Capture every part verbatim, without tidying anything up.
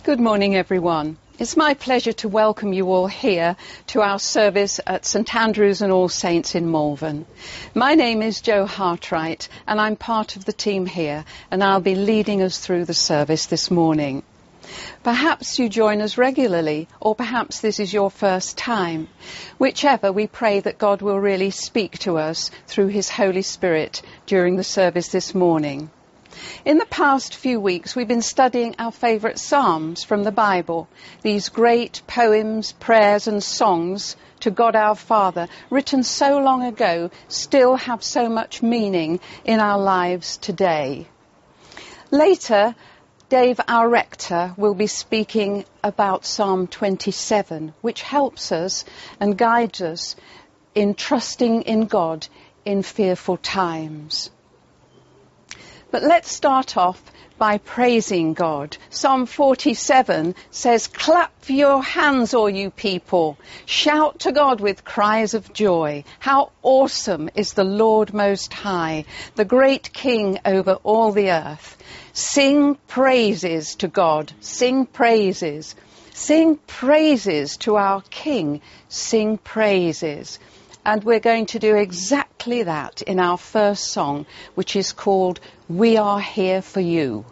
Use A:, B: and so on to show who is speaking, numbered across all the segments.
A: Good morning, everyone. It's my pleasure to welcome you all here to our service at St Andrews and All Saints in Malvern. My name is Jo Hartright and I'm part of the team here, and I'll be leading us through the service this morning. Perhaps you join us regularly, or perhaps this is your first time. Whichever, we pray that God will really speak to us through his Holy Spirit during the service this morning. In the past few weeks, we've been studying our favourite psalms from the Bible, these great poems, prayers and songs to God our Father, written so long ago, still have so much meaning in our lives today. Later, Dave, our rector, will be speaking about Psalm twenty-seven, which helps us and guides us in trusting in God in fearful times. But let's start off by praising God. Psalm forty-seven says, "Clap your hands, all you people. Shout to God with cries of joy. How awesome is the Lord Most High, the great King over all the earth. Sing praises to God. Sing praises. Sing praises to our King. Sing praises." And we're going to do exactly that in our first song, which is called "We Are Here for You."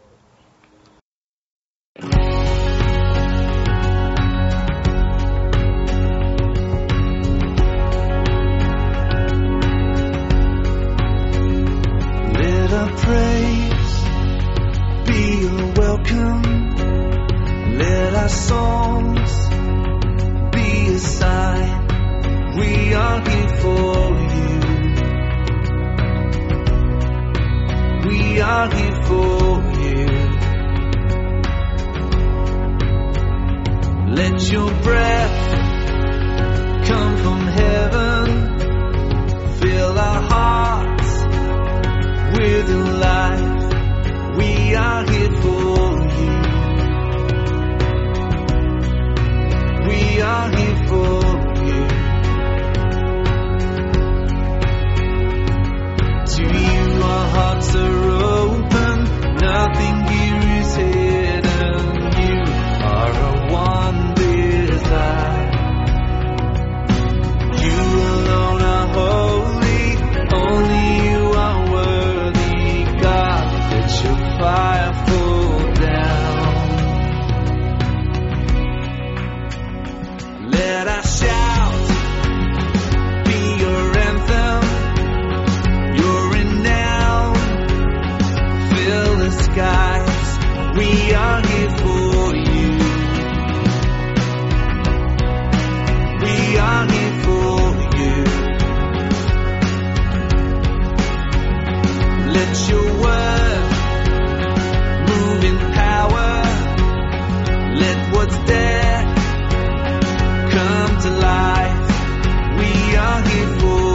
B: Let our praise be a welcome. Let our songs be a sign. We are here for you. We are here for you. Let your breath come from heaven. Fill our hearts with your life. We are here for you. We are here for you. To you our hearts are open, nothing here is hidden. You are our one desire. You alone are holy, only you are worthy. God, let your fire fall down. Let us shout, be your anthem. Skies, we are here for you. We are here for you. Let your word move in power. Let what's dead come to life. We are here for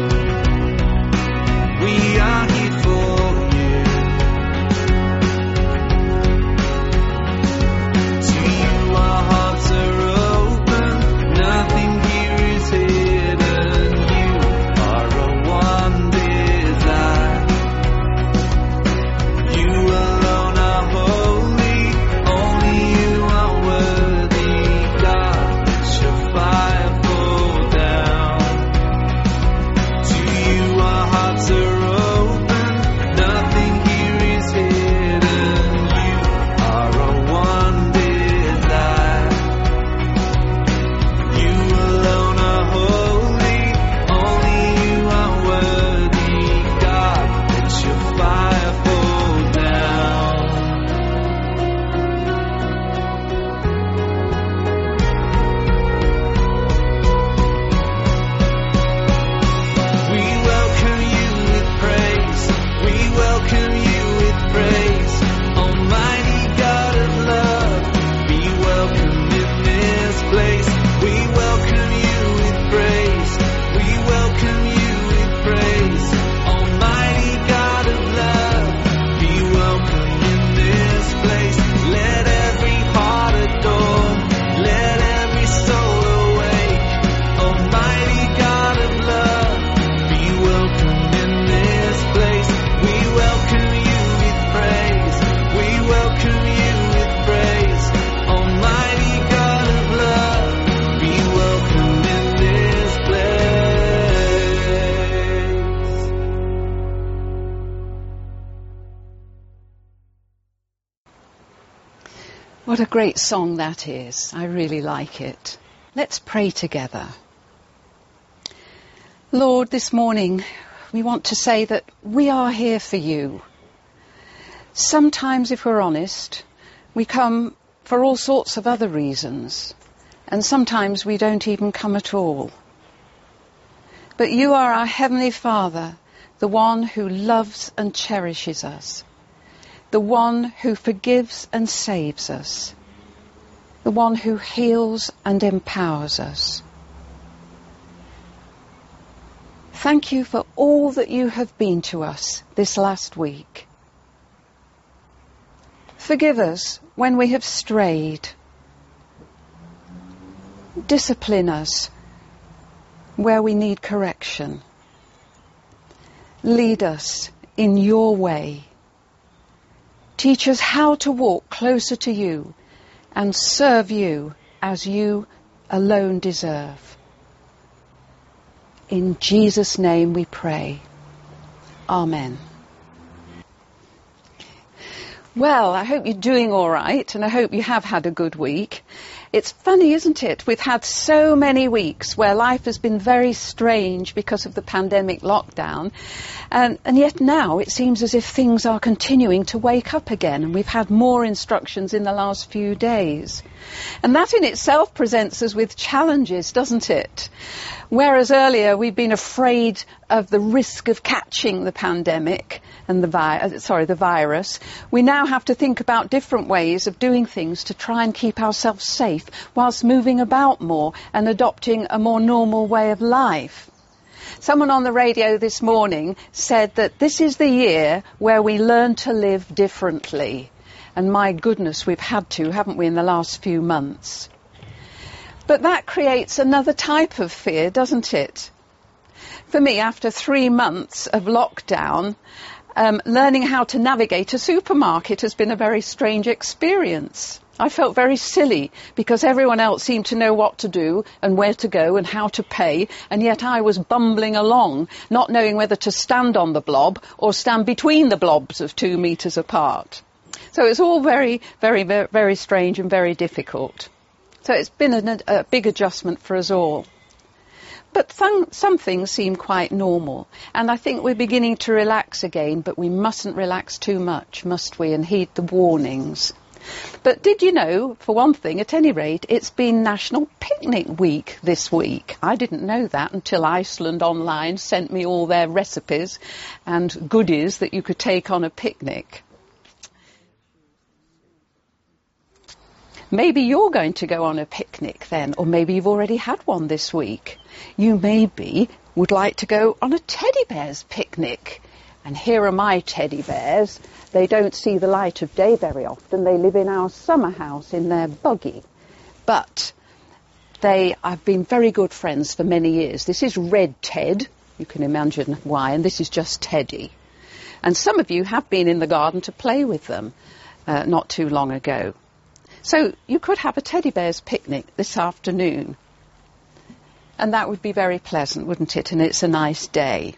B: you. We are here for you.
A: What a great song that is. I really like it. Let's pray together. Lord, this morning we want to say that we are here for you. Sometimes, if we're honest, we come for all sorts of other reasons, and sometimes we don't even come at all. But you are our Heavenly Father, the one who loves and cherishes us, the one who forgives and saves us, the one who heals and empowers us. Thank you for all that you have been to us this last week. Forgive us when we have strayed. Discipline us where we need correction. Lead us in your way. Teach us how to walk closer to you and serve you as you alone deserve. In Jesus' name we pray. Amen. Well, I hope you're doing all right, and I hope you have had a good week. It's funny, isn't it? We've had so many weeks where life has been very strange because of the pandemic lockdown, and, and yet now it seems as if things are continuing to wake up again, and we've had more instructions in the last few days. And that in itself presents us with challenges, doesn't it? Whereas earlier we'd been afraid of the risk of catching the pandemic and the vi- sorry, the virus, we now have to think about different ways of doing things to try and keep ourselves safe whilst moving about more and adopting a more normal way of life. Someone on the radio this morning said that this is the year where we learn to live differently. And my goodness, we've had to, haven't we, in the last few months? But that creates another type of fear, doesn't it? For me, after three months of lockdown, um, learning how to navigate a supermarket has been a very strange experience. I felt very silly because everyone else seemed to know what to do and where to go and how to pay, and yet I was bumbling along, not knowing whether to stand on the blob or stand between the blobs of two metres apart. So it's all very, very, very, very strange and very difficult. So it's been a, a big adjustment for us all. But th- some things seem quite normal. And I think we're beginning to relax again, but we mustn't relax too much, must we, and heed the warnings. But did you know, for one thing, at any rate, it's been National Picnic Week this week. I didn't know that until Iceland Online sent me all their recipes and goodies that you could take on a picnic. Maybe you're going to go on a picnic then, or maybe you've already had one this week. You maybe would like to go on a teddy bears picnic. And here are my teddy bears. They don't see the light of day very often. They live in our summer house in their buggy. But they have been very good friends for many years. This is Red Ted. You can imagine why. And this is just Teddy. And some of you have been in the garden to play with them uh, not too long ago. So you could have a teddy bears picnic this afternoon. And that would be very pleasant, wouldn't it? And it's a nice day.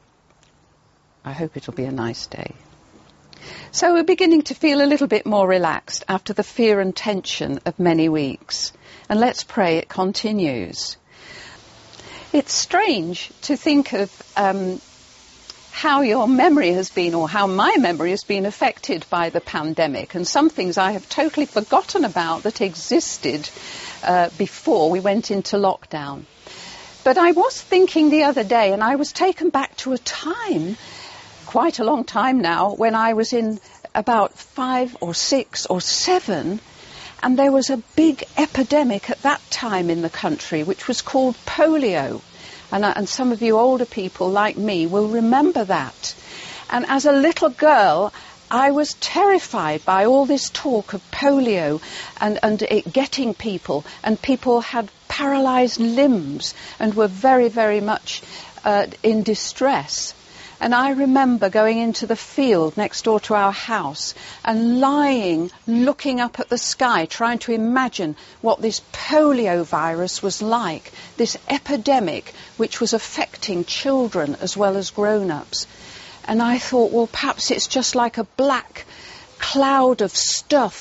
A: I hope it'll be a nice day. So we're beginning to feel a little bit more relaxed after the fear and tension of many weeks. And let's pray it continues. It's strange to think of um, how your memory has been, or how my memory has been affected by the pandemic, and some things I have totally forgotten about that existed uh, before we went into lockdown. But I was thinking the other day, and I was taken back to a time, quite a long time now, when I was in about five or six or seven, and there was a big epidemic at that time in the country, which was called polio. And, uh, and some of you older people like me will remember that. And as a little girl, I was terrified by all this talk of polio and, and it getting people. And people had paralysed limbs and were very, very much uh, in distress. And I remember going into the field next door to our house and lying, looking up at the sky, trying to imagine what this polio virus was like, this epidemic which was affecting children as well as grown-ups. And I thought, well, perhaps it's just like a black cloud of stuff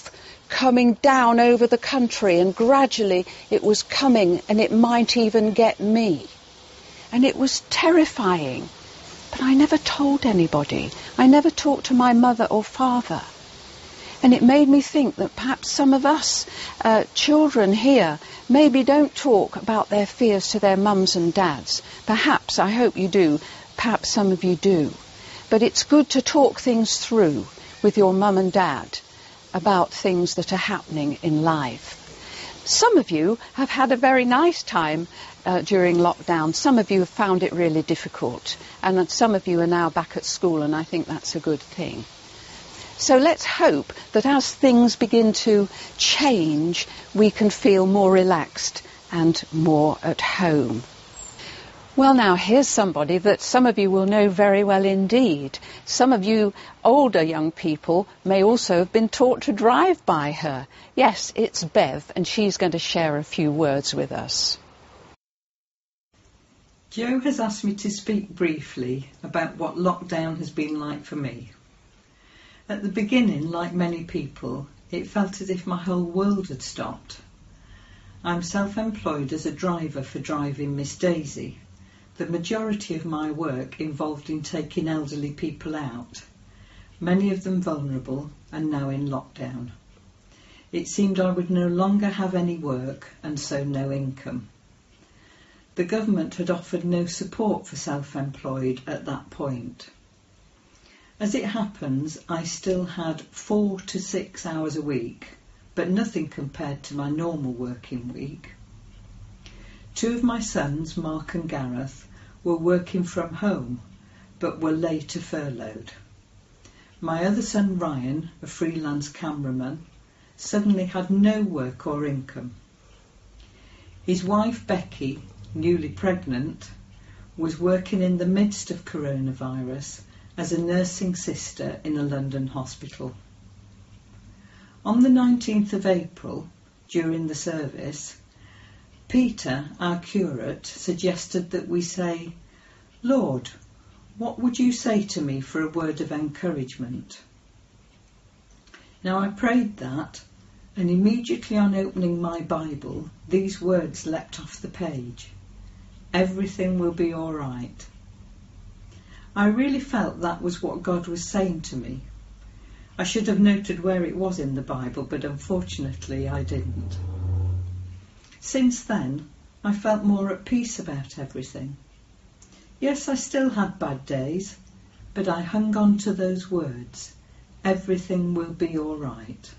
A: coming down over the country, and gradually it was coming, and it might even get me. And it was terrifying. But I never told anybody. I never talked to my mother or father. And it made me think that perhaps some of us uh, children here maybe don't talk about their fears to their mums and dads. Perhaps, I hope you do, perhaps some of you do. But it's good to talk things through with your mum and dad about things that are happening in life. Some of you have had a very nice time uh, during lockdown. Some of you have found it really difficult. And some of you are now back at school, and I think that's a good thing. So let's hope that as things begin to change, we can feel more relaxed and more at home. Well, now, here's somebody that some of you will know very well indeed. Some of you older young people may also have been taught to drive by her. Yes, it's Bev, and she's going to share a few words with us.
C: Joe has asked me to speak briefly about what lockdown has been like for me. At the beginning, like many people, it felt as if my whole world had stopped. I'm self-employed as a driver for Driving Miss Daisy. The majority of my work involved in taking elderly people out, many of them vulnerable and now in lockdown. It seemed I would no longer have any work and so no income. The government had offered no support for self-employed at that point. As it happens, I still had four to six hours a week, but nothing compared to my normal working week. Two of my sons, Mark and Gareth, were working from home, but were later furloughed. My other son, Ryan, a freelance cameraman, suddenly had no work or income. His wife, Becky, newly pregnant, was working in the midst of coronavirus as a nursing sister in a London hospital. On the nineteenth of April, during the service, Peter, our curate, suggested that we say, "Lord, what would you say to me for a word of encouragement?" Now I prayed that, and immediately on opening my Bible, these words leapt off the page: "Everything will be all right." I really felt that was what God was saying to me. I should have noted where it was in the Bible, but unfortunately I didn't. Since then, I felt more at peace about everything. Yes, I still had bad days, but I hung on to those words: everything will be all right.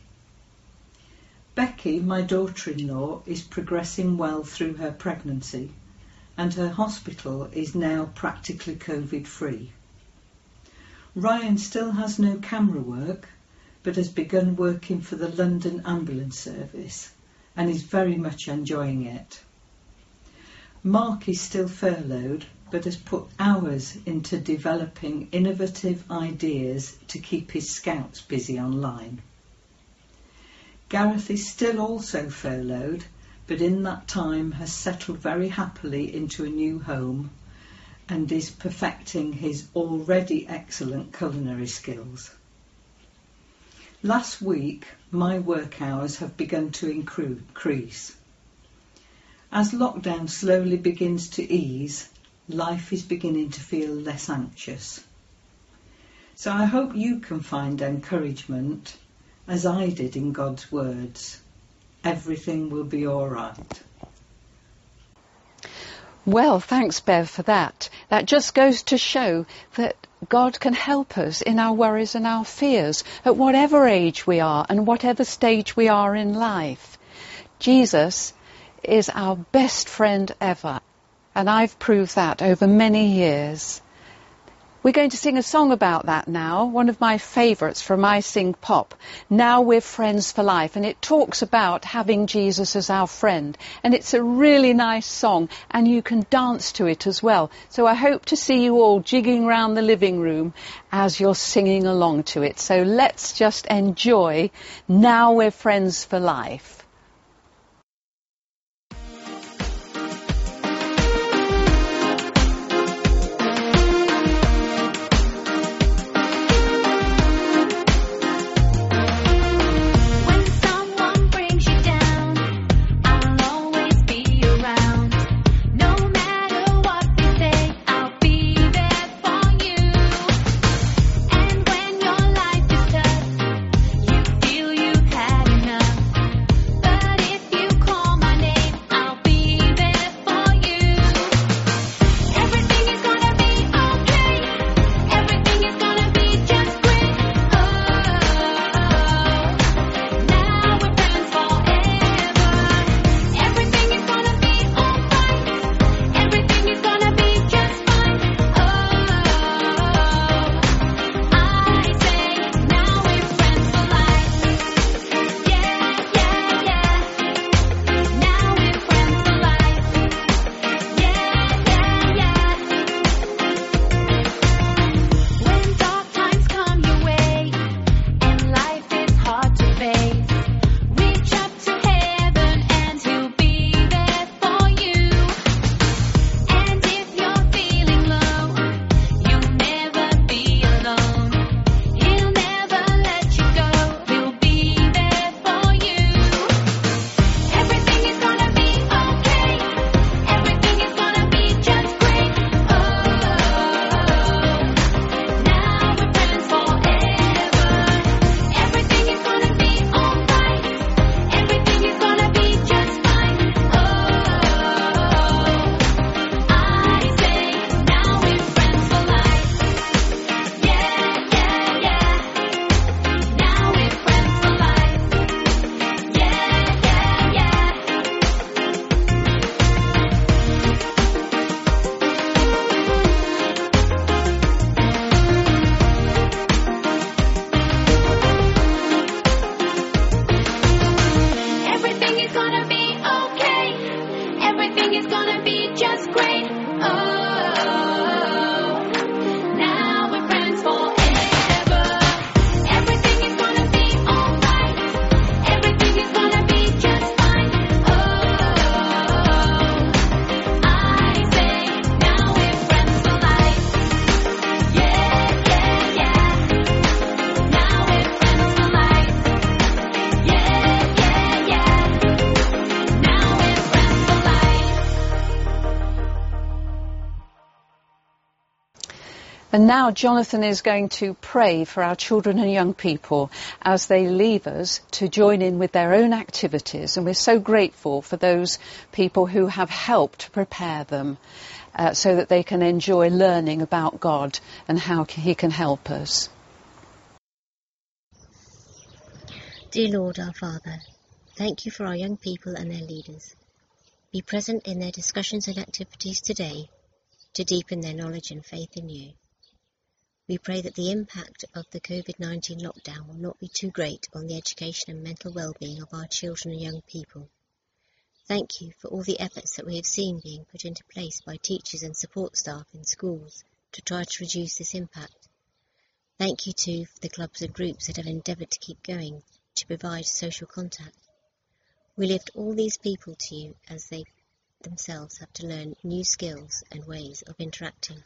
C: Becky, my daughter-in-law, is progressing well through her pregnancy, and her hospital is now practically COVID-free. Ryan still has no camera work, but has begun working for the London Ambulance Service and is very much enjoying it. Mark is still furloughed, but has put hours into developing innovative ideas to keep his scouts busy online. Gareth is still also furloughed, but in that time has settled very happily into a new home and is perfecting his already excellent culinary skills. Last week, my work hours have begun to increase. As lockdown slowly begins to ease, life is beginning to feel less anxious. So I hope you can find encouragement, as I did in God's words: everything will be all right.
A: Well, thanks, Bev, for that. That just goes to show that God can help us in our worries and our fears at whatever age we are and whatever stage we are in life. Jesus is our best friend ever, and I've proved that over many years. We're going to sing a song about that now, one of my favourites from I Sing Pop, Now We're Friends for Life, and it talks about having Jesus as our friend, and it's a really nice song, and you can dance to it as well. So I hope to see you all jigging around the living room as you're singing along to it. So let's just enjoy Now We're Friends for Life.
D: When
A: And now Jonathan is going to pray for our children and young people as they leave us to join in with their own activities. And we're so grateful for those people who have helped prepare them uh, so that they can enjoy learning about God and how he can help us.
D: Dear Lord, our Father, thank you for our young people and their leaders. Be present in their discussions and activities today to deepen their knowledge and faith in you. We pray that the impact of the COVID nineteen lockdown will not be too great on the education and mental well-being of our children and young people. Thank you for all the efforts that we have seen being put into place by teachers and support staff in schools to try to reduce this impact. Thank you too for the clubs and groups that have endeavoured to keep going to provide social contact. We lift all these people to you as they themselves have to learn new skills and ways of interacting.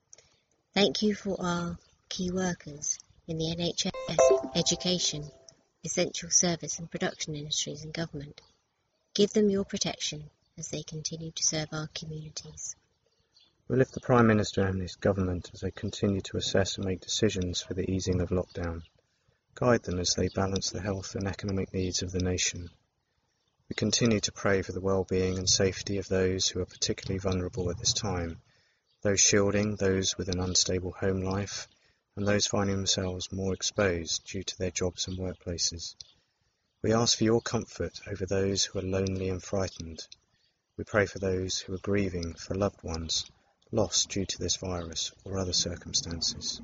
D: Thank you for our key workers in the N H S, education, essential service and production industries and government. Give them your protection as they continue to serve our communities.
E: We lift the Prime Minister and his government as they continue to assess and make decisions for the easing of lockdown. Guide them as they balance the health and economic needs of the nation. We continue to pray for the well-being and safety of those who are particularly vulnerable at this time, those shielding, those with an unstable home life, and those finding themselves more exposed due to their jobs and workplaces. We ask for your comfort over those who are lonely and frightened. We pray for those who are grieving for loved ones lost due to this virus or other circumstances.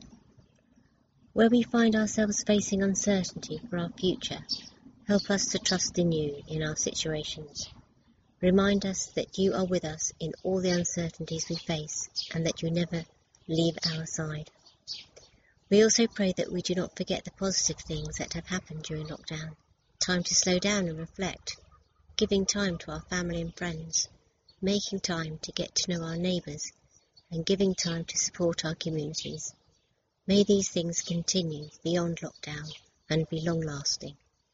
D: Where we find ourselves facing uncertainty for our future, help us to trust in you in our situations. Remind us that you are with us in all the uncertainties we face and that you never leave our side. We also pray that we do not forget the positive things that have happened during lockdown. Time to slow down and reflect, giving time to our family and friends, making time to get to know our neighbours, and giving time to support our communities. May these things continue beyond lockdown and be long-lasting.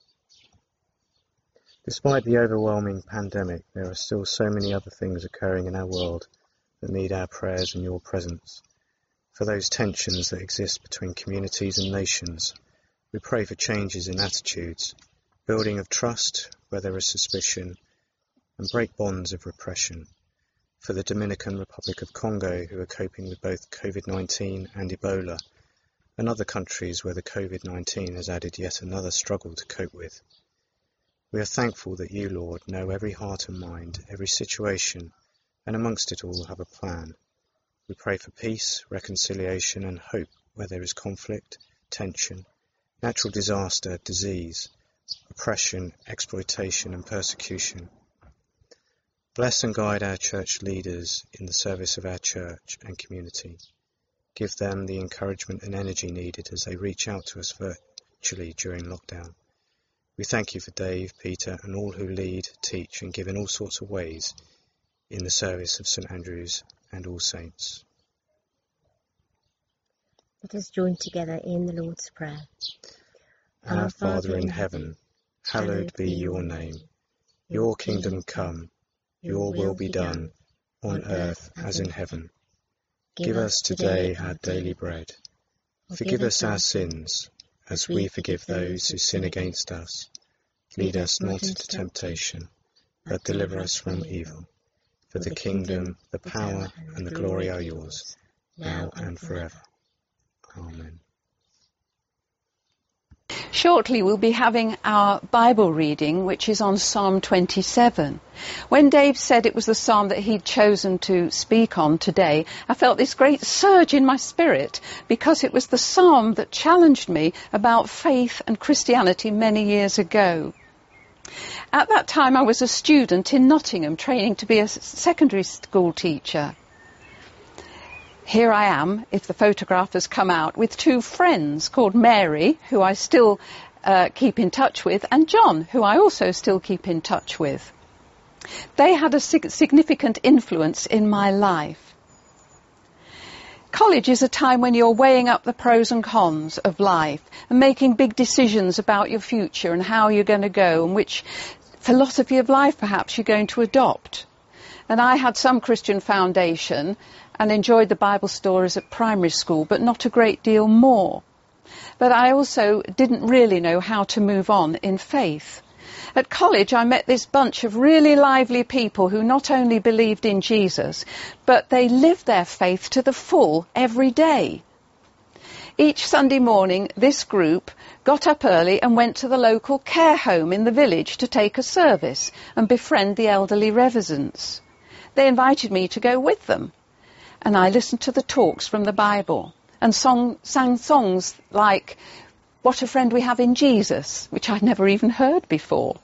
E: Despite the overwhelming pandemic, there are still so many other things occurring in our world that need our prayers and your presence. For those tensions that exist between communities and nations, we pray for changes in attitudes, building of trust where there is suspicion, and break bonds of repression. For the Dominican Republic of Congo, who are coping with both COVID nineteen and Ebola, and other countries where the COVID nineteen has added yet another struggle to cope with. We are thankful that you, Lord, know every heart and mind, every situation, and amongst it all have a plan. We pray for peace, reconciliation and hope where there is conflict, tension, natural disaster, disease, oppression, exploitation and persecution. Bless and guide our church leaders in the service of our church and community. Give them the encouragement and energy needed as they reach out to us virtually during lockdown. We thank you for Dave, Peter and all who lead, teach and give in all sorts of ways in the service of St Andrews and All Saints.
D: Let us join together in the Lord's Prayer.
E: Our Father in heaven, hallowed be your name. Your kingdom come, your will be done, on earth as in heaven. Give us today our daily bread. Forgive us our sins, as we forgive those who sin against us. Lead us not into temptation, but deliver us from evil. For the kingdom, the power, and the glory are yours, now and forever. Amen.
A: Shortly we'll be having our Bible reading, which is on Psalm twenty-seven. When Dave said it was the psalm that he'd chosen to speak on today, I felt this great surge in my spirit because it was the psalm that challenged me about faith and Christianity many years ago. At that time I was a student in Nottingham training to be a secondary school teacher. Here I am, if the photograph has come out, with two friends called Mary, who I still uh, keep in touch with, and John, who I also still keep in touch with. They had a sig- significant influence in my life. College is a time when you're weighing up the pros and cons of life and making big decisions about your future and how you're going to go and which philosophy of life perhaps you're going to adopt. And I had some Christian foundation and enjoyed the Bible stories at primary school, but not a great deal more. But I also didn't really know how to move on in faith. At college, I met this bunch of really lively people who not only believed in Jesus, but they lived their faith to the full every day. Each Sunday morning, this group got up early and went to the local care home in the village to take a service and befriend the elderly residents. They invited me to go with them, and I listened to the talks from the Bible and song, sang songs like "What a Friend We Have in Jesus," which I'd never even heard before.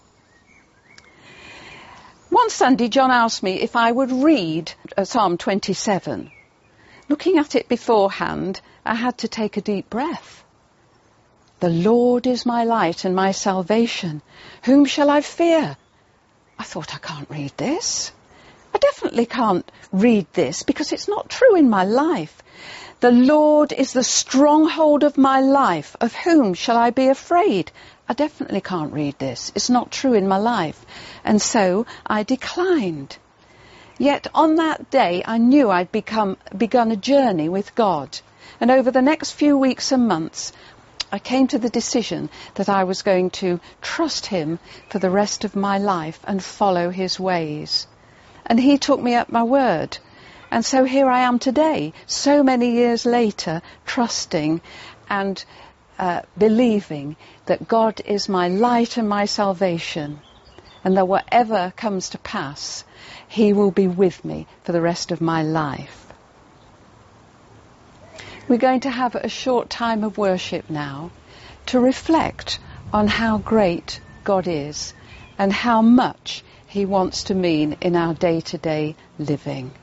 A: One Sunday, John asked me if I would read uh, Psalm twenty-seven. Looking at it beforehand, I had to take a deep breath. "The Lord is my light and my salvation. Whom shall I fear?" I thought, I can't read this. I definitely can't read this because it's not true in my life. "The Lord is the stronghold of my life. Of whom shall I be afraid?" I definitely can't read this. It's not true in my life. And so I declined. Yet on that day, I knew I'd become, begun a journey with God. And over the next few weeks and months, I came to the decision that I was going to trust him for the rest of my life and follow his ways. And he took me at my word. And so here I am today, so many years later, trusting and uh, believing that God is my light and my salvation, and that whatever comes to pass, he will be with me for the rest of my life. We're going to have a short time of worship now to reflect on how great God is and how much he wants to mean in our day-to-day living.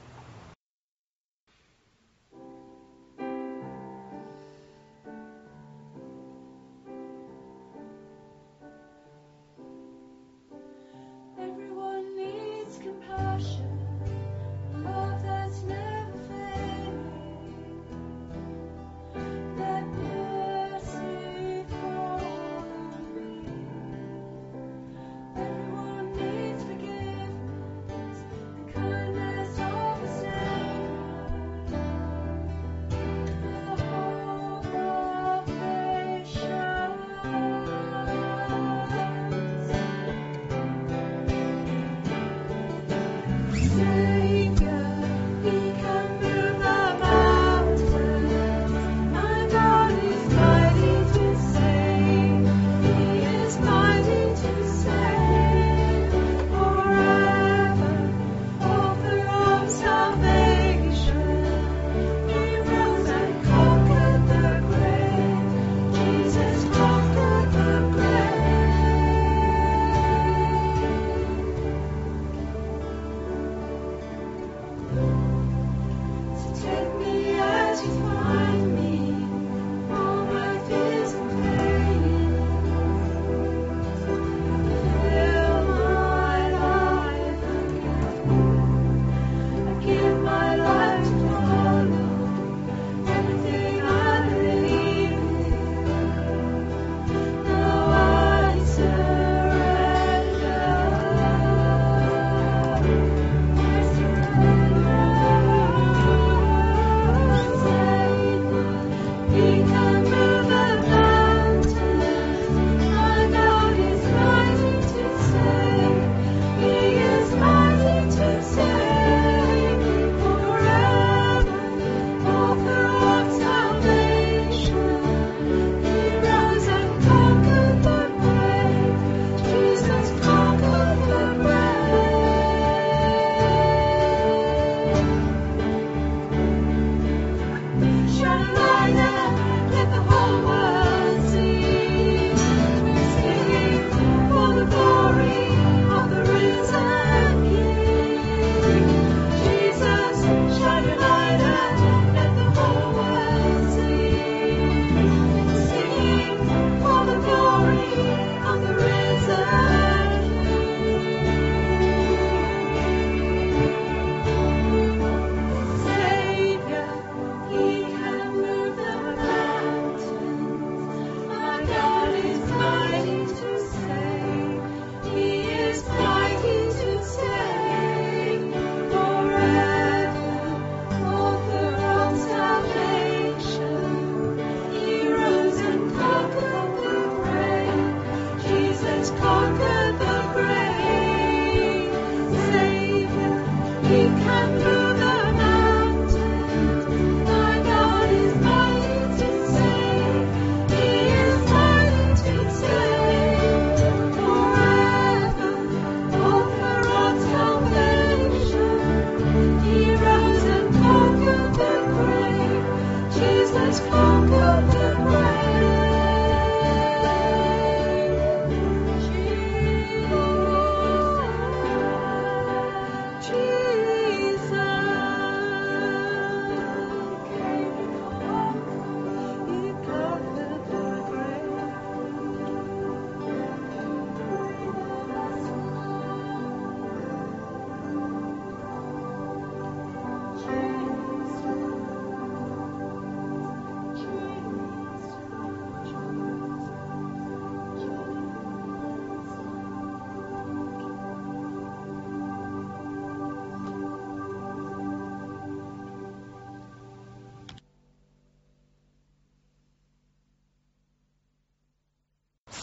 F: Everyone needs compassion, love that's never fading. Let mercy follow me. Everyone needs forgiveness, the kindness of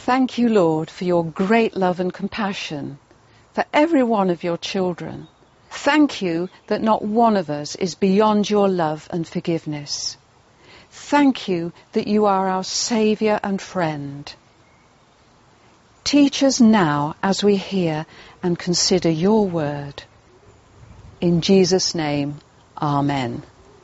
A: Thank you, Lord, for your great love and compassion for every one of your children. Thank you that not one of us is beyond your love and forgiveness. Thank you that you are our Saviour and friend. Teach us now as we hear and consider your word. In Jesus' name, Amen.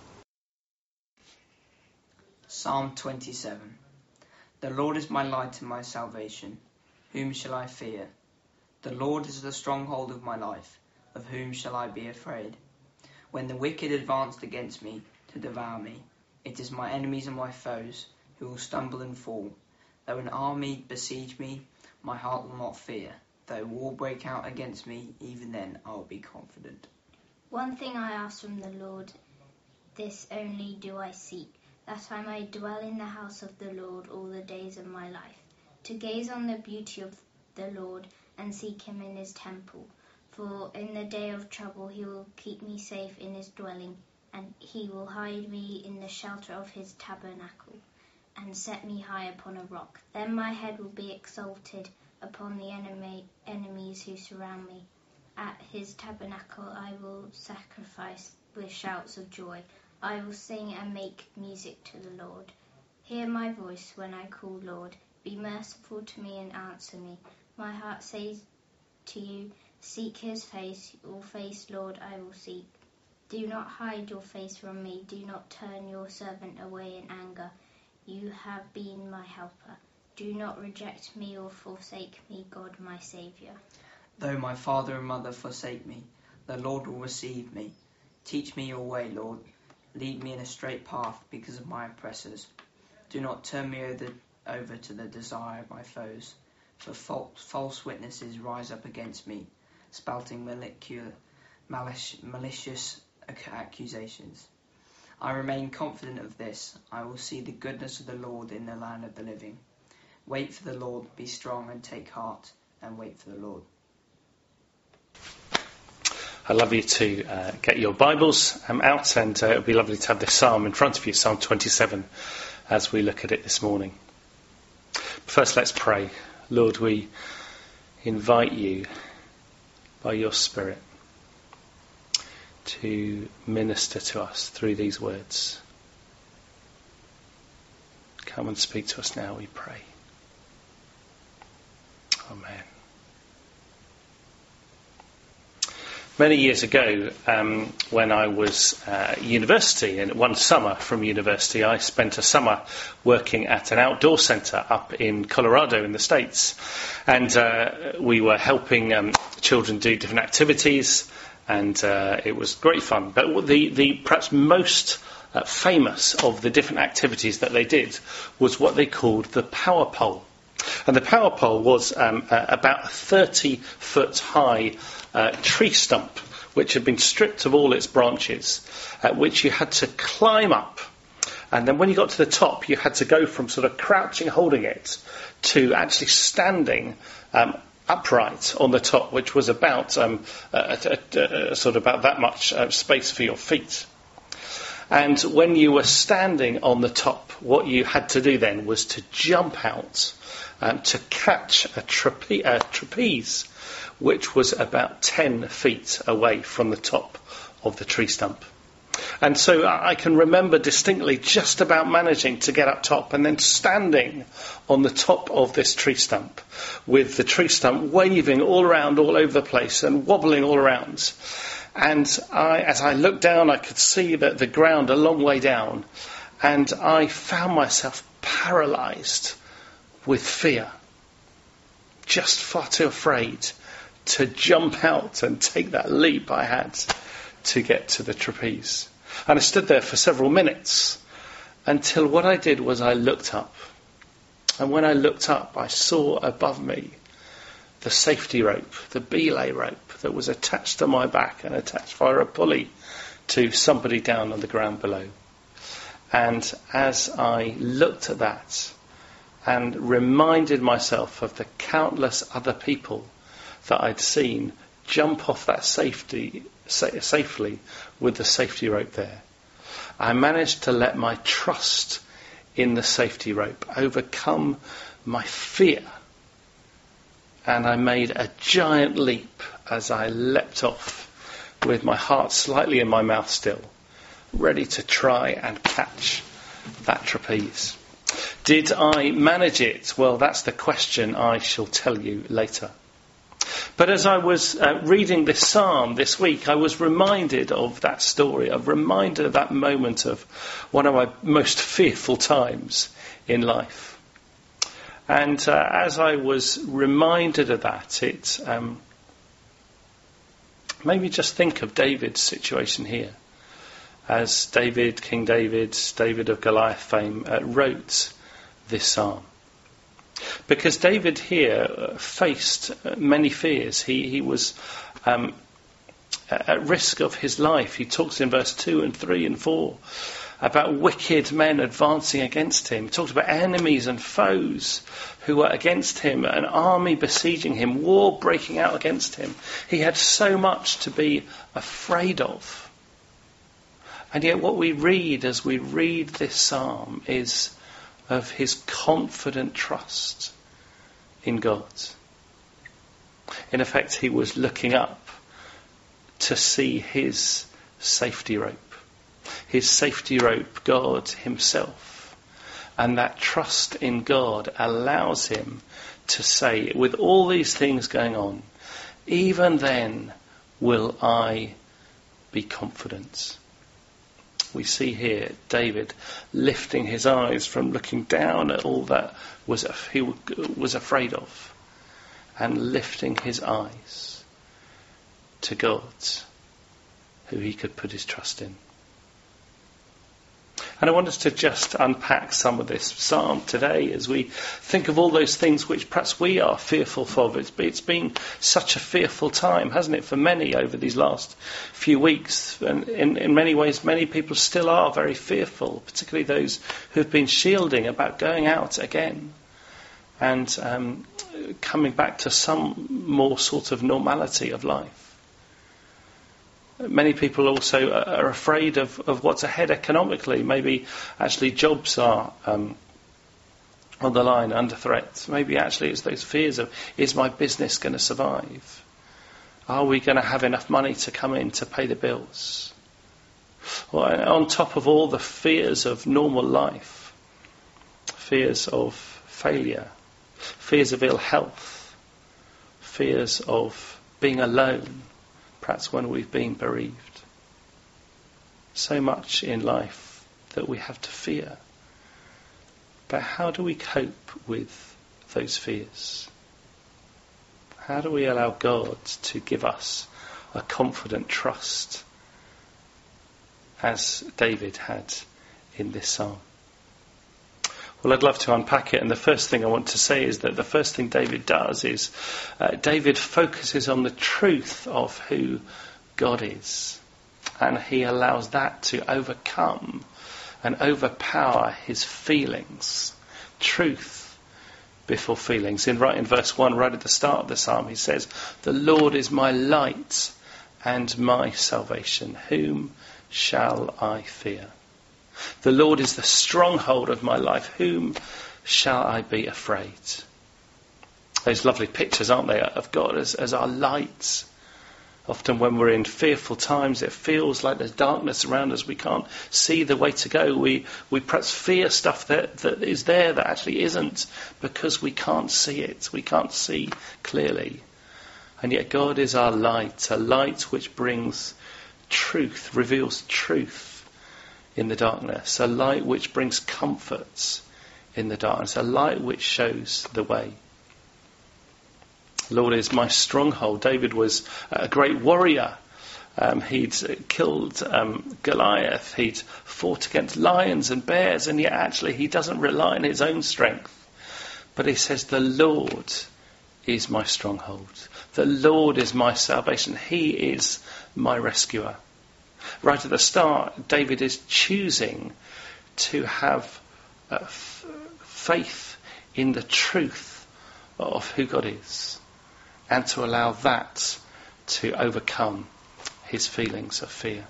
G: Psalm twenty-seven. The Lord is my light and my salvation. Whom shall I fear? The Lord is the stronghold of my life. Of whom shall I be afraid? When the wicked advanced against me to devour me, it is my enemies and my foes who will stumble and fall. Though an army besiege me, my heart will not fear. Though war break out against me, even then I will be confident.
H: One thing I ask from the Lord, this only do I seek, that I may dwell in the house of the Lord all the days of my life, to gaze on the beauty of the Lord and seek him in his temple. For in the day of trouble he will keep me safe in his dwelling, and he will hide me in the shelter of his tabernacle, and set me high upon a rock. Then my head will be exalted upon the enemy, enemies who surround me. At his tabernacle I will sacrifice with shouts of joy. I will sing and make music to the Lord. Hear my voice when I call, Lord. Be merciful to me and answer me. My heart says to you, seek his face. Your face, Lord, I will seek. Do not hide your face from me. Do not turn your servant away in anger. You have been my helper. Do not reject me or forsake me, God, my Saviour.
G: Though my father and mother forsake me, the Lord will receive me. Teach me your way, Lord. Lead me in a straight path because of my oppressors. Do not turn me over, over to the desire of my foes, for false, false witnesses rise up against me, spouting malicu- malic- malicious accusations. I remain confident of this. I will see the goodness of the Lord in the land of the living. Wait for the Lord, be strong and take heart, and wait for the Lord.
I: I'd love you to uh, get your Bibles um, out, and uh, it would be lovely to have this psalm in front of you, Psalm twenty-seven, as we look at it this morning. But first, let's pray. Lord, we invite you by your Spirit to minister to us through these words. Come and speak to us now, we pray. Amen. Many years ago, um, when I was uh, at university, and one summer from university, I spent a summer working at an outdoor centre up in Colorado in the States. And uh, we were helping um, children do different activities, and uh, it was great fun. But the, the perhaps most uh, famous of the different activities that they did was what they called the power pole. And the power pole was um, uh, about a thirty foot high uh, tree stump, which had been stripped of all its branches, uh, which you had to climb up. And then when you got to the top, you had to go from sort of crouching, holding it, to actually standing um, upright on the top, which was about um, uh, uh, uh, sort of about that much uh, space for your feet. And when you were standing on the top, what you had to do then was to jump out um, to catch a, trape- a trapeze, which was about ten feet away from the top of the tree stump. And so I can remember distinctly just about managing to get up top and then standing on the top of this tree stump with the tree stump waving all around, all over the place and wobbling all around. And I, as I looked down, I could see that the ground a long way down, and I found myself paralysed with fear, just far too afraid to jump out and take that leap I had to get to the trapeze. And I stood there for several minutes until what I did was I looked up. And when I looked up, I saw above me the safety rope, the belay rope that was attached to my back and attached via a pulley to somebody down on the ground below. And as I looked at that and reminded myself of the countless other people that I'd seen jump off that safety sa- safely with the safety rope there, I managed to let my trust in the safety rope overcome my fear and I made a giant leap as I leapt off with my heart slightly in my mouth still, ready to try and catch that trapeze. Did I manage it? Well, that's the question I shall tell you later. But as I was uh, reading this psalm this week, I was reminded of that story, a reminder of that moment of one of my most fearful times in life. And uh, as I was reminded of that, it um, made me just think of David's situation here. As David, King David, David of Goliath fame, uh, wrote this psalm. Because David here faced many fears. He, he was um, at risk of his life. He talks in verse two and three and four about wicked men advancing against him. He talks about enemies and foes who were against him, an army besieging him, war breaking out against him. He had so much to be afraid of. And yet what we read as we read this psalm is of his confident trust in God. In effect, he was looking up to see his safety rope. His safety rope, God himself. And that trust in God allows him to say, with all these things going on, even then will I be confident. We see here David lifting his eyes from looking down at all that was he was afraid of, and lifting his eyes to God, who he could put his trust in. And I want us to just unpack some of this psalm today as we think of all those things which perhaps we are fearful of. It's, it's been such a fearful time, hasn't it, for many over these last few weeks. And in, in many ways, many people still are very fearful, particularly those who've been shielding about going out again and um, coming back to some more sort of normality of life. Many people also are afraid of, of what's ahead economically. Maybe actually jobs are um, on the line, under threat. Maybe actually it's those fears of, is my business going to survive? Are we going to have enough money to come in to pay the bills? Well, on top of all the fears of normal life, fears of failure, fears of ill health, fears of being alone, perhaps when we've been bereaved. So much in life that we have to fear. But how do we cope with those fears? How do we allow God to give us a confident trust, as David had in this psalm? Well, I'd love to unpack it, and the first thing I want to say is that the first thing David does is uh, David focuses on the truth of who God is, and he allows that to overcome and overpower his feelings. Truth before feelings. In right in verse one, right at the start of the psalm, he says, "The Lord is my light and my salvation. Whom shall I fear? The Lord is the stronghold of my life. Whom shall I be afraid?" Those lovely pictures, aren't they, of God as, as our light. Often when we're in fearful times, it feels like there's darkness around us. We can't see the way to go. We we perhaps fear stuff that, that is there that actually isn't, because we can't see it. We can't see clearly. And yet God is our light, a light which brings truth, reveals truth in the darkness, a light which brings comfort in the darkness, a light which shows the way. The Lord is my stronghold. David was a great warrior. Um, he'd killed um, Goliath. He'd fought against lions and bears, and yet actually he doesn't rely on his own strength. But he says, the Lord is my stronghold. The Lord is my salvation. He is my rescuer. Right at the start, David is choosing to have uh, f- faith in the truth of who God is, and to allow that to overcome his feelings of fear.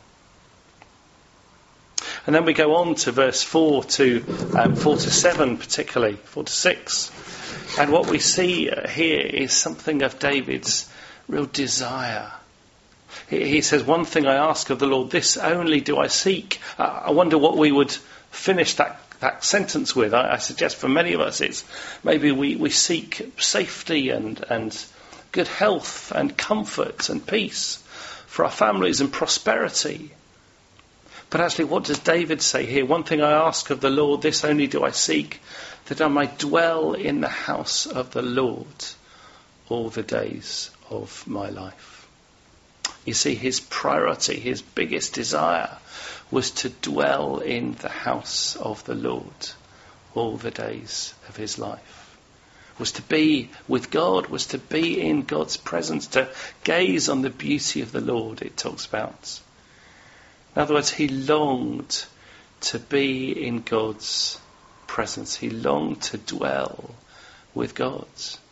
I: And then we go on to verse four to um, four to seven, particularly four to six. And what we see here is something of David's real desire. He, he says, one thing I ask of the Lord, this only do I seek. Uh, I wonder what we would finish that, that sentence with. I, I suggest for many of us it's maybe we, we seek safety and, and good health and comfort and peace for our families and prosperity. But actually, what does David say here? One thing I ask of the Lord, this only do I seek, that I might dwell in the house of the Lord all the days of my life. You see, his priority, his biggest desire, was to dwell in the house of the Lord all the days of his life. Was to be with God, was to be in God's presence, to gaze on the beauty of the Lord, it talks about. In other words, he longed to be in God's presence. He longed to dwell with God.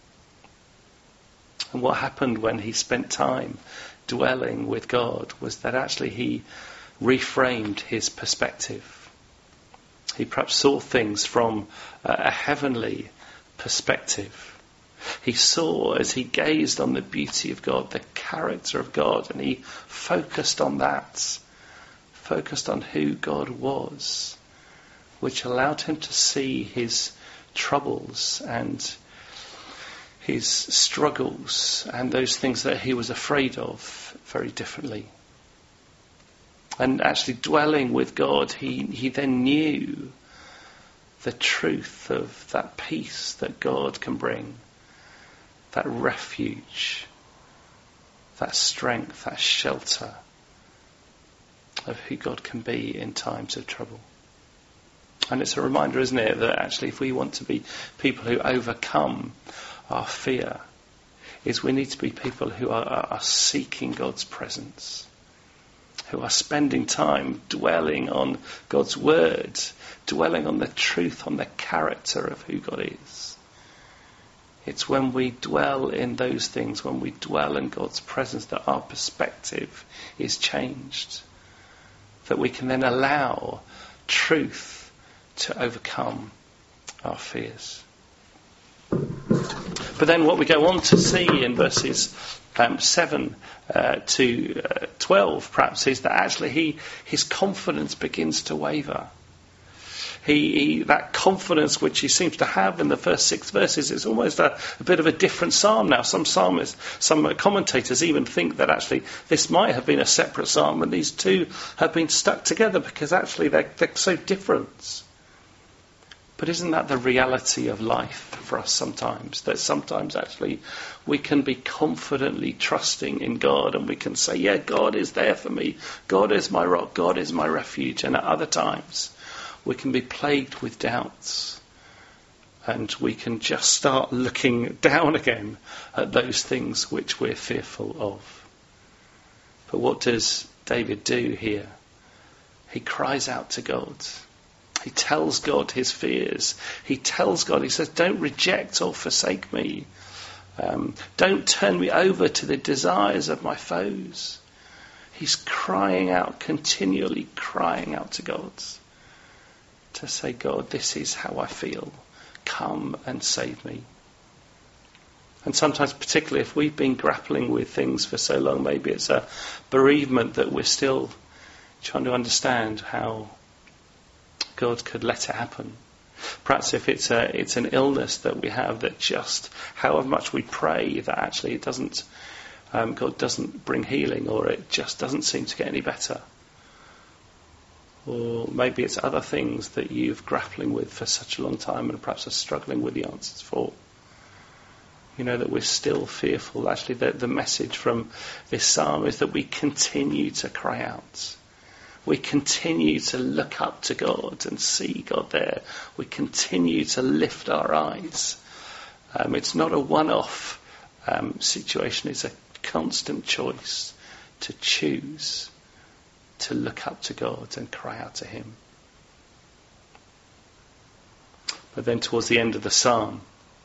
I: And what happened when he spent time dwelling with God was that actually he reframed his perspective. He perhaps saw things from a heavenly perspective. He saw, as he gazed on the beauty of God, the character of God, and he focused on that. Focused on who God was, which allowed him to see his troubles and his struggles and those things that he was afraid of very differently. And actually dwelling with God, he, he then knew the truth of that peace that God can bring, that refuge, that strength, that shelter of who God can be in times of trouble. And it's a reminder, isn't it, that actually if we want to be people who overcome our fear, is we need to be people who are, are seeking God's presence, who are spending time dwelling on God's word, dwelling on the truth, on the character of who God is. It's when we dwell in those things, when we dwell in God's presence, that our perspective is changed. That we can then allow truth to overcome our fears. But then what we go on to see in verses um, seven uh, to uh, twelve perhaps is that actually he his confidence begins to waver. He, he that confidence which he seems to have in the first six verses is almost a, a bit of a different psalm now. Some psalmists, some commentators even think that actually this might have been a separate psalm and these two have been stuck together because actually they're, they're so different. But isn't that the reality of life for us sometimes? That sometimes actually we can be confidently trusting in God and we can say, yeah, God is there for me. God is my rock. God is my refuge. And at other times we can be plagued with doubts and we can just start looking down again at those things which we're fearful of. But what does David do here? He cries out to God. He tells God his fears. He tells God, he says, don't reject or forsake me. Um, don't turn me over to the desires of my foes. He's crying out, continually crying out to God. To say, God, this is how I feel. Come and save me. And sometimes, particularly if we've been grappling with things for so long, maybe it's a bereavement that we're still trying to understand how God could let it happen. Perhaps if it's a, it's an illness that we have that just, however much we pray, that actually it doesn't, um, God doesn't bring healing, or it just doesn't seem to get any better. Or maybe it's other things that you've grappling with for such a long time and perhaps are struggling with the answers for. You know, that we're still fearful. Actually, the, the message from this psalm is that we continue to cry out. We continue to look up to God and see God there. We continue to lift our eyes. Um, it's not a one-off um, situation. It's a constant choice to choose to look up to God and cry out to him. But then towards the end of the psalm,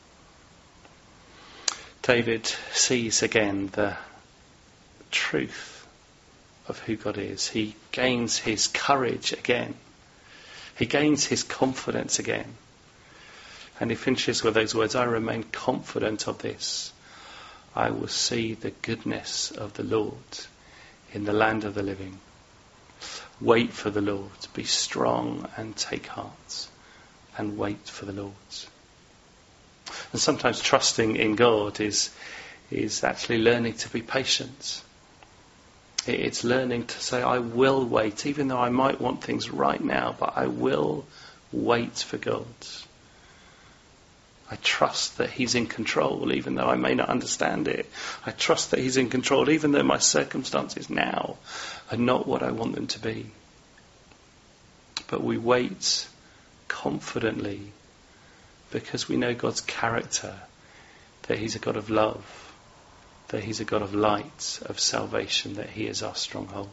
I: David sees again the truth of who God is. He gains his courage again. He gains his confidence again. And he finishes with those words, I remain confident of this. I will see the goodness of the Lord in the land of the living. Wait for the Lord. Be strong and take heart. And wait for the Lord. And sometimes trusting in God is, is actually learning to be patient. It's learning to say, I will wait, even though I might want things right now, but I will wait for God. I trust that he's in control, even though I may not understand it. I trust that he's in control, even though my circumstances now are not what I want them to be. But we wait confidently because we know God's character, that he's a God of love, that he's a God of light, of salvation, that he is our stronghold.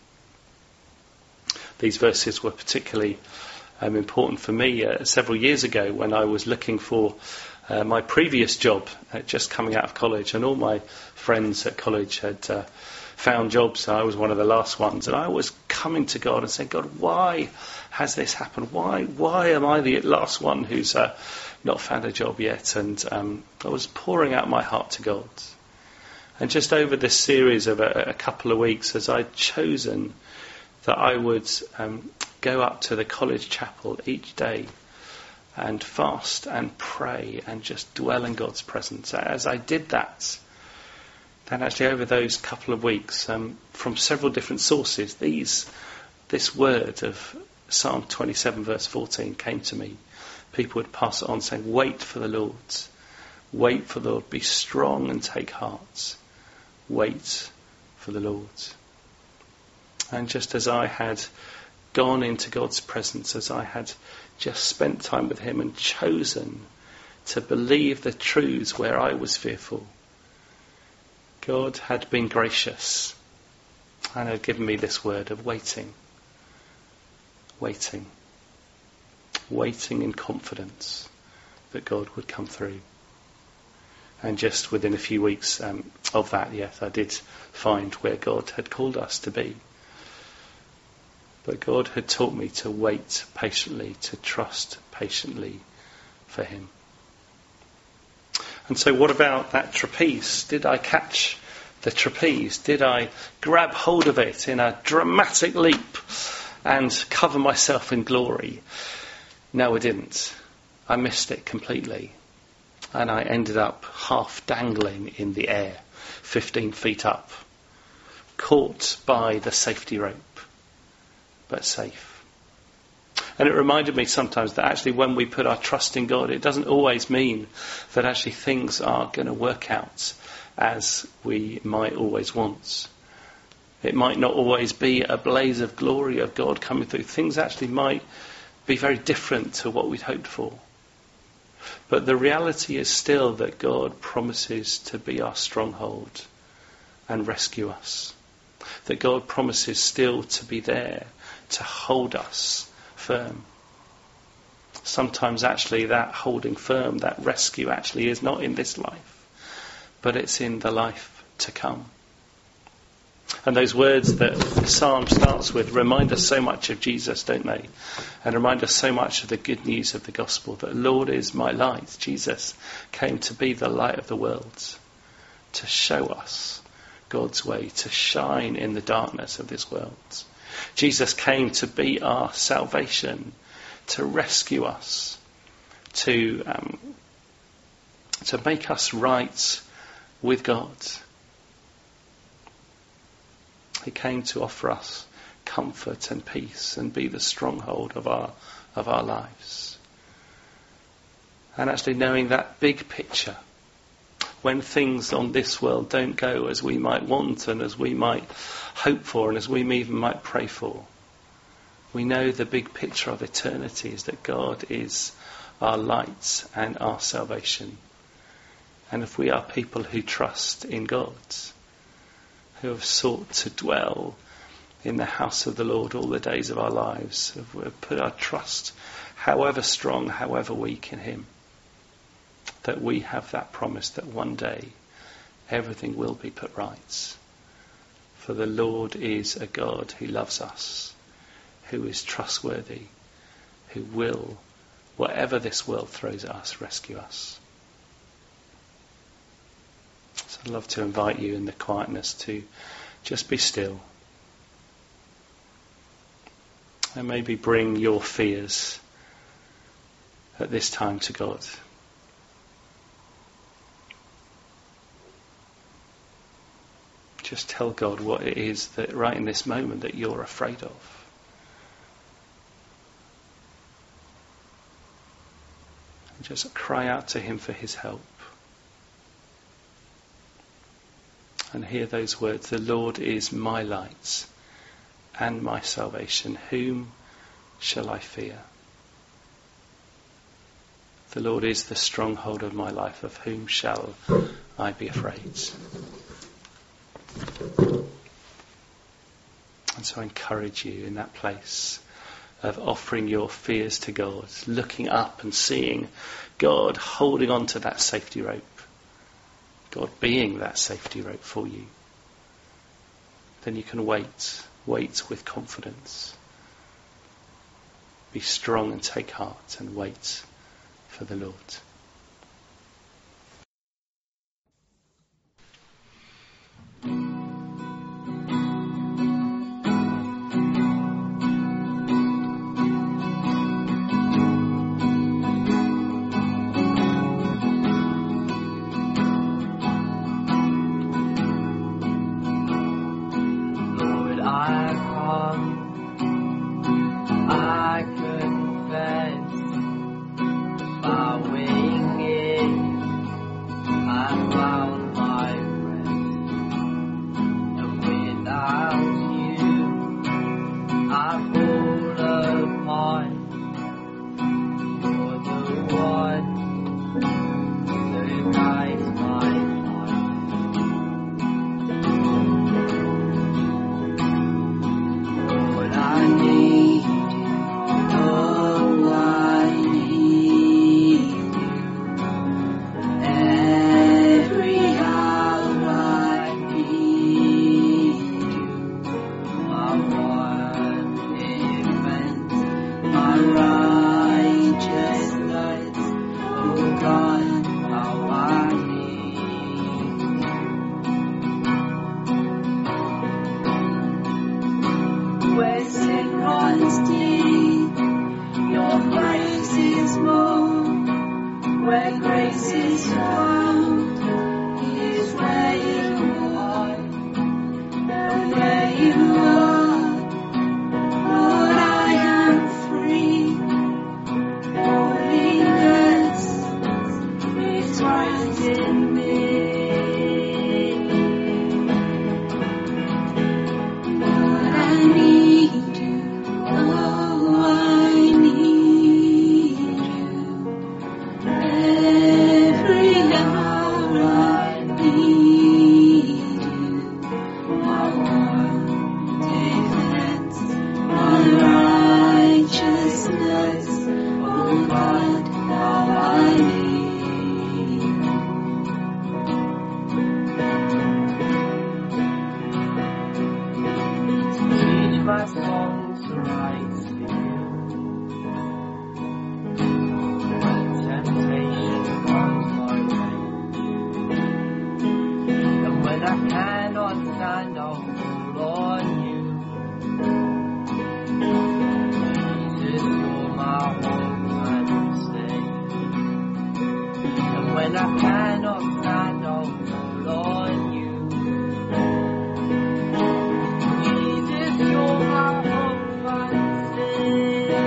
I: These verses were particularly Um, important for me uh, several years ago when I was looking for uh, my previous job, uh, just coming out of college, and all my friends at college had uh, found jobs. I was one of the last ones, and I was coming to God and saying, God, why has this happened? Why why am I the last one who's uh, not found a job yet? And um, I was pouring out my heart to God. And just over this series of a, a couple of weeks, as I'd chosen that I would um, go up to the college chapel each day and fast and pray and just dwell in God's presence. As I did that, then actually over those couple of weeks, um, from several different sources, these this word of Psalm twenty-seven verse fourteen came to me. People would pass it on saying, wait for the Lord. Wait for the Lord. Be strong and take heart. Wait for the Lord. And just as I had gone into God's presence, as I had just spent time with him and chosen to believe the truths where I was fearful, God had been gracious and had given me this word of waiting. Waiting. Waiting in confidence that God would come through. And just within a few weeks um, of that, yes, I did find where God had called us to be. But God had taught me to wait patiently, to trust patiently for him. And so what about that trapeze? Did I catch the trapeze? Did I grab hold of it in a dramatic leap and cover myself in glory? No, I didn't. I missed it completely. And I ended up half dangling in the air, fifteen feet up, caught by the safety rope, but safe. And it reminded me sometimes that actually when we put our trust in God, it doesn't always mean that actually things are going to work out as we might always want. It might not always be a blaze of glory of God coming through. Things actually might be very different to what we'd hoped for. But the reality is still that God promises to be our stronghold and rescue us. That God promises still to be there to hold us firm. Sometimes actually that holding firm, that rescue actually is not in this life, but it's in the life to come. And those words that the psalm starts with remind us so much of Jesus, don't they? And remind us so much of the good news of the gospel, that Lord is my light. Jesus came to be the light of the world, to show us God's way, to shine in the darkness of this world. Jesus came to be our salvation, to rescue us, to um, to make us right with God. He came to offer us comfort and peace and be the stronghold of our of our lives. And actually knowing that big picture, when things on this world don't go as we might want and as we might hope for and as we even might pray for, we know the big picture of eternity is that God is our light and our salvation. And if we are people who trust in God, who have sought to dwell in the house of the Lord all the days of our lives, if we put our trust, however strong, however weak, in him, that we have that promise that one day everything will be put right. For the Lord is a God who loves us, who is trustworthy, who will whatever this world throws at us, rescue us. So I'd love to invite you in the quietness to just be still. And maybe bring your fears at this time to God. Just tell God what it is that right in this moment that you're afraid of. And just cry out to him for his help. And hear those words, the Lord is my light and my salvation. Whom shall I fear? The Lord is the stronghold of my life. Of whom shall I be afraid? And so I encourage you in that place of offering your fears to God, looking up and seeing God holding on to that safety rope, God being that safety rope for you. Then you can wait, wait with confidence. Be strong and take heart and wait for the Lord.
B: Lord, I come, I confess, bowing in, I found my rest, and without you, I fall apart. You're the one that guides my heart. Lord, I need you. Oh, I need you. Every hour I need you. My one defense, my righteousness. Oh God, how I need you. Where sin runs deep, your grace is more. Where grace is found is where you are. And where you are, Lord, I am free. Holiness is right in me. Lord, I need you. Oh, I need you. Every hour I need you. My one defense, my righteousness. Oh God, how I need you. Teach my soul to rise to you. When temptation comes my way, and when I cannot stand, I'll call on you. Jesus, you're my hope and stay. And when I cannot stand, I'll call on you. Jesus, you're my hope and stay.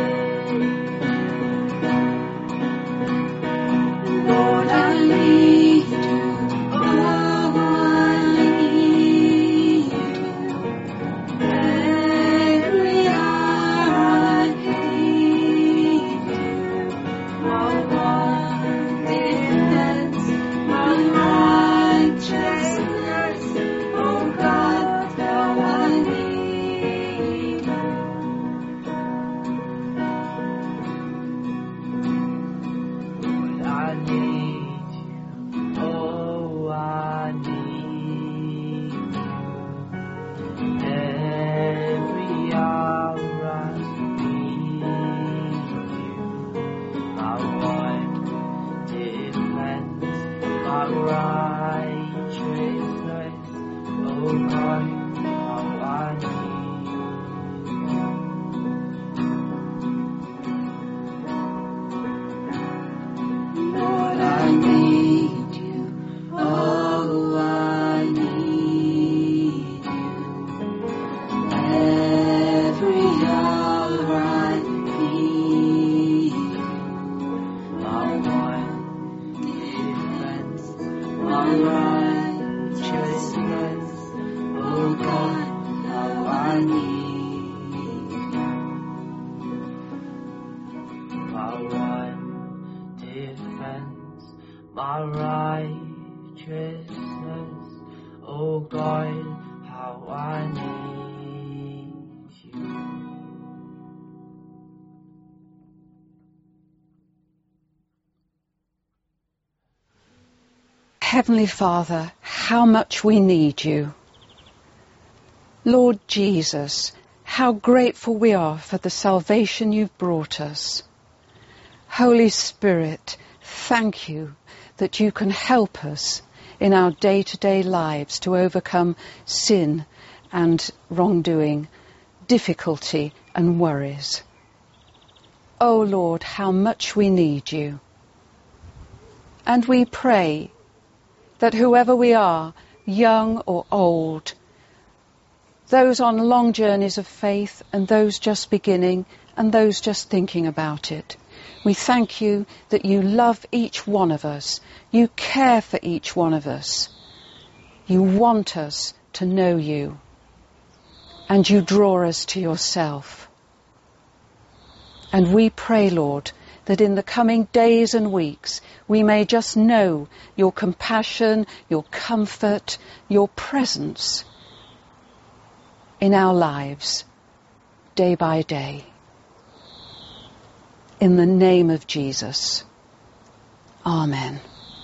B: Lord, I need you. Oh, I need you. Every hour I need you. My one defense, my Oh God, how I need my one defense, my righteousness. Oh God, how I need you.
A: Heavenly Father, how much we need you. Lord Jesus, how grateful we are for the salvation you've brought us. Holy Spirit, thank you that you can help us in our day-to-day lives to overcome sin and wrongdoing, difficulty and worries. Oh Lord, how much we need you. And we pray that whoever we are, young or old, those on long journeys of faith and those just beginning and those just thinking about it, we thank you that you love each one of us. You care for each one of us. You want us to know you. And you draw us to yourself. And we pray, Lord, that in the coming days and weeks we may just know your compassion, your comfort, your presence in our lives, day by day. In the name of Jesus. Amen.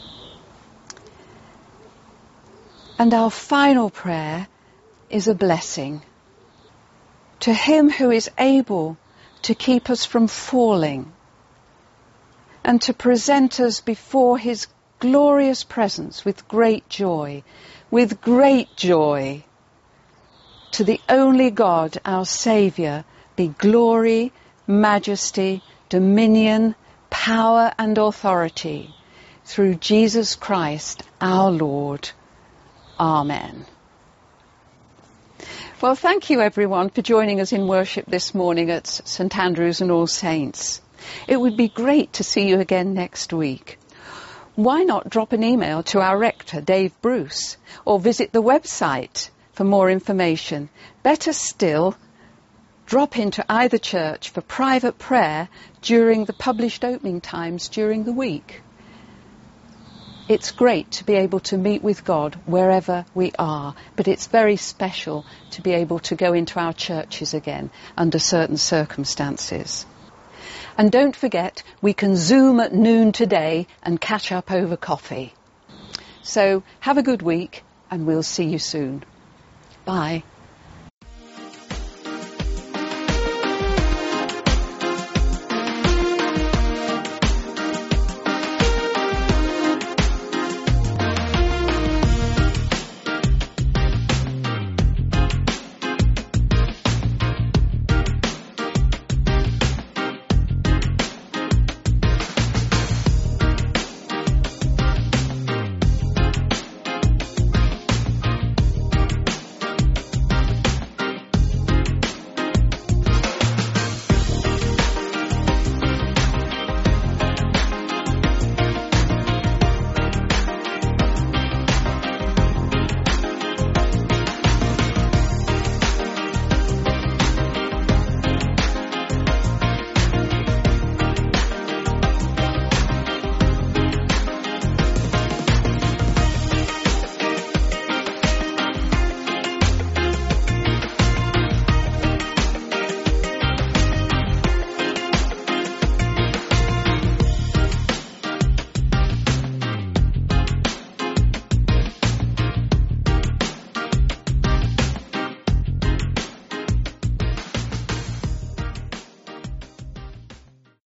A: And our final prayer is a blessing. To him who is able to keep us from falling and to present us before his glorious presence with great joy, with great joy. To the only God, our Saviour, be glory, majesty, dominion, power and authority through Jesus Christ our Lord. Amen. Well, thank you everyone for joining us in worship this morning at St Andrews and All Saints. It would be great to see you again next week. Why not drop an email to our rector, Dave Bruce, or visit the website for more information? Better still, drop into either church for private prayer during the published opening times during the week. It's great to be able to meet with God wherever we are, but it's very special to be able to go into our churches again under certain circumstances. And don't forget, we can Zoom at noon today and catch up over coffee. So have a good week and we'll see you soon. Bye.